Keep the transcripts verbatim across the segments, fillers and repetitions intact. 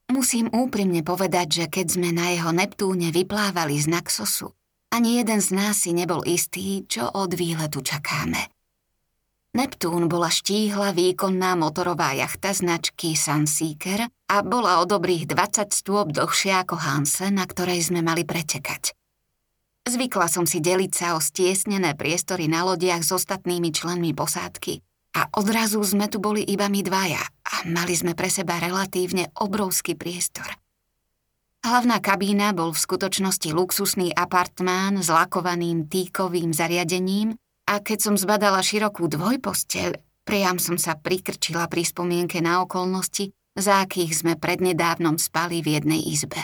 Musím úprimne povedať, že keď sme na jeho Neptúne vyplávali z Naxosu, ani jeden z nás si nebol istý, čo od výletu čakáme. Neptún bola štíhla výkonná motorová jachta značky Sunseeker a bola o dobrých dvadsať stôp dlhšia ako Hanse, na ktorej sme mali pretekať. Zvykla som si deliť sa o stiesnené priestory na lodiach s ostatnými členmi posádky a odrazu sme tu boli iba my dvaja a mali sme pre seba relatívne obrovský priestor. Hlavná kabína bol v skutočnosti luxusný apartmán s lakovaným tíkovým zariadením a keď som zbadala širokú dvojposteľ, priam som sa prikrčila pri spomienke na okolnosti, za akých sme prednedávnom spali v jednej izbe.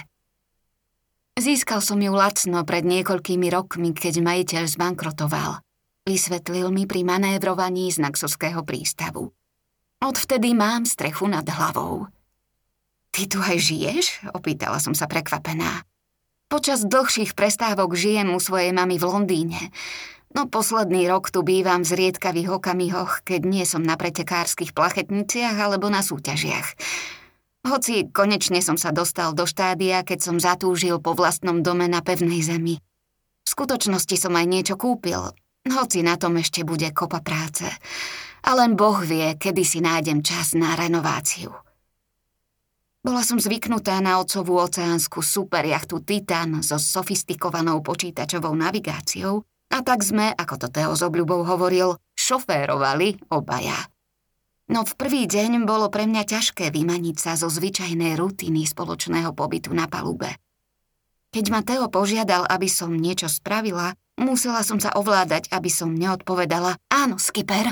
Získal som ju lacno pred niekoľkými rokmi, keď majiteľ zbankrotoval. Vysvetlil mi pri manévrovaní z Naxoského prístavu. Odvtedy mám strechu nad hlavou. Ty tu aj žiješ? Opýtala som sa prekvapená. Počas dlhších prestávok žijem u svojej mamy v Londýne. No posledný rok tu bývam v zriedkavých okamihoch, keď nie som na pretekárskych plachetniciach alebo na súťažiach. Hoci konečne som sa dostal do štádia, keď som zatúžil po vlastnom dome na pevnej zemi. V skutočnosti som aj niečo kúpil, hoci na tom ešte bude kopa práce. A len Boh vie, kedy si nájdem čas na renováciu. Bola som zvyknutá na otcovú oceánsku superjachtu Titan so sofistikovanou počítačovou navigáciou a tak sme, ako to Teo s obľubou hovoril, šoférovali obaja. No v prvý deň bolo pre mňa ťažké vymaniť sa zo zvyčajnej rutiny spoločného pobytu na palube. Keď ma Teo požiadal, aby som niečo spravila, musela som sa ovládať, aby som neodpovedala áno, skipper.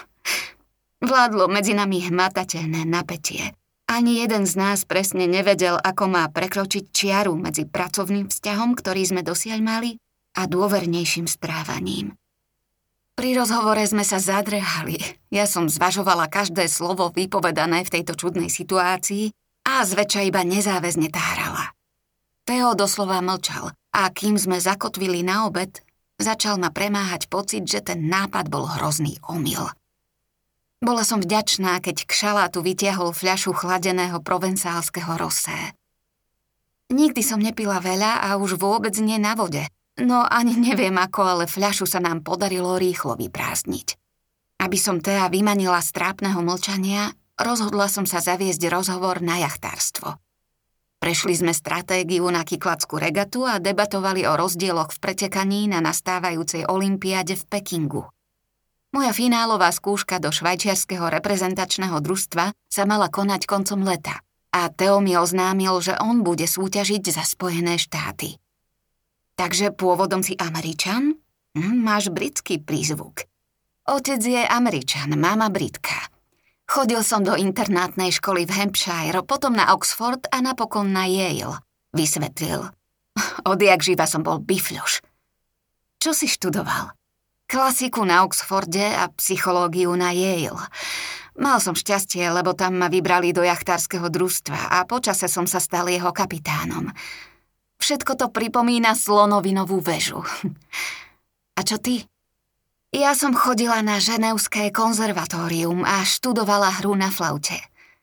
Vládlo medzi nami hmatateľné napätie. Ani jeden z nás presne nevedel, ako má prekročiť čiaru medzi pracovným vzťahom, ktorý sme dosiaľ mali, a dôvernejším správaním. Pri rozhovore sme sa zadrhali. Ja som zvažovala každé slovo vypovedané v tejto čudnej situácii a zväčša iba nezáväzne tárala. Teo doslova mlčal a kým sme zakotvili na obed, začal ma premáhať pocit, že ten nápad bol hrozný omyl. Bola som vďačná, keď k šalátu vytiahol fľašu chladeného provencálskeho rosé. Nikdy som nepila veľa a už vôbec nie na vode. No ani neviem ako, ale fľašu sa nám podarilo rýchlo vyprázdniť. Aby som Tea vymanila z trápneho mlčania, rozhodla som sa zaviesť rozhovor na jachtárstvo. Prešli sme stratégiu na kyklackú regatu a debatovali o rozdieloch v pretekaní na nastávajúcej olympiáde v Pekingu. Moja finálová skúška do švajčiarskeho reprezentačného družstva sa mala konať koncom leta a Teo mi oznámil, že on bude súťažiť za Spojené štáty. Takže pôvodom si Američan? Hm, máš britský prízvuk. Otec je Američan, mama Britka. Chodil som do internátnej školy v Hampshire, potom na Oxford a napokon na Yale, vysvetlil. Odjak živa som bol bifľoš. Čo si študoval? Klasiku na Oxforde a psychológiu na Yale. Mal som šťastie, lebo tam ma vybrali do jachtárskeho družstva a počase som sa stal jeho kapitánom. Všetko to pripomína slonovinovú väžu. A čo ty? Ja som chodila na Ženevské konzervatórium a študovala hru na flaute.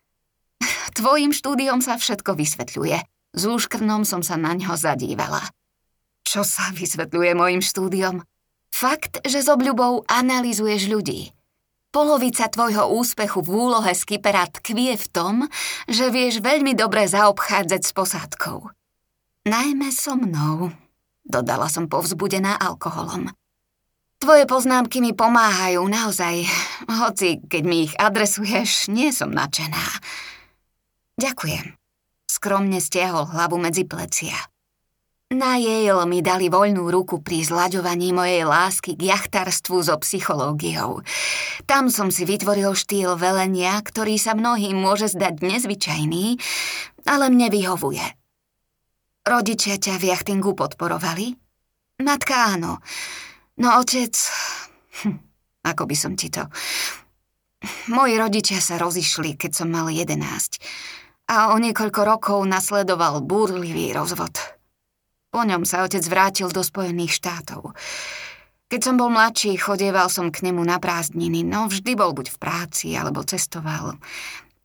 Tvojim štúdiom sa všetko vysvetľuje. S úškrnom som sa na ňo zadívala. Čo sa vysvetľuje mojim štúdiom? Fakt, že s obľubou analyzuješ ľudí. Polovica tvojho úspechu v úlohe skipera tkvie v tom, že vieš veľmi dobre zaobchádzať s posádkou. Najmä so mnou, dodala som povzbudená alkoholom. Tvoje poznámky mi pomáhajú naozaj, hoci keď mi ich adresuješ, nie som nadšená. Ďakujem. Skromne stiahol hlavu medzi plecia. Na Yale mi dali voľnú ruku pri zlaďovaní mojej lásky k jachtárstvu so psychológiou. Tam som si vytvoril štýl velenia, ktorý sa mnohým môže zdať nezvyčajný, ale mne vyhovuje. Rodičia ťa v jachtingu podporovali? Matka áno, no otec... Hm, ako by som ti to... Moji rodičia sa rozišli, keď som mal jedenásť a o niekoľko rokov nasledoval búrlivý rozvod. Po ňom sa otec vrátil do Spojených štátov. Keď som bol mladší, chodieval som k nemu na prázdniny, no vždy bol buď v práci, alebo cestoval.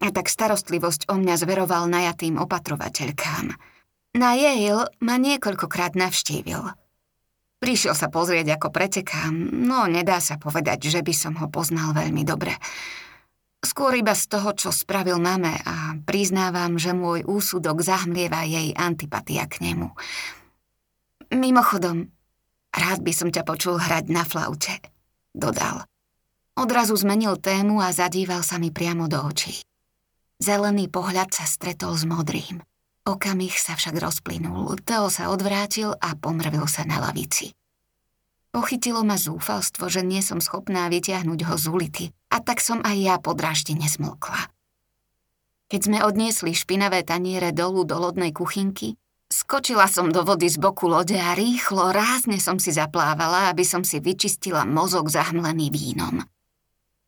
A tak starostlivosť o mňa zveroval najatým opatrovateľkám. Na Yale ma niekoľkokrát navštívil. Prišiel sa pozrieť, ako pretekám, no nedá sa povedať, že by som ho poznal veľmi dobre. Skôr iba z toho, čo spravil mame a priznávam, že môj úsudok zahmlieva jej antipatia k nemu. Mimochodom, rád by som ťa počul hrať na flaute, dodal. Odrazu zmenil tému a zadíval sa mi priamo do očí. Zelený pohľad sa stretol s modrým. Okamih sa však rozplynul, Theo sa odvrátil a pomrvil sa na lavici. Pochytilo ma zúfalstvo, že nie som schopná vytiahnuť ho z ulity, a tak som aj ja podráždene smlkla. Keď sme odniesli špinavé taniere dolu do lodnej kuchynky, skočila som do vody z boku lode a rýchlo, rázne som si zaplávala, aby som si vyčistila mozog zahmlený vínom.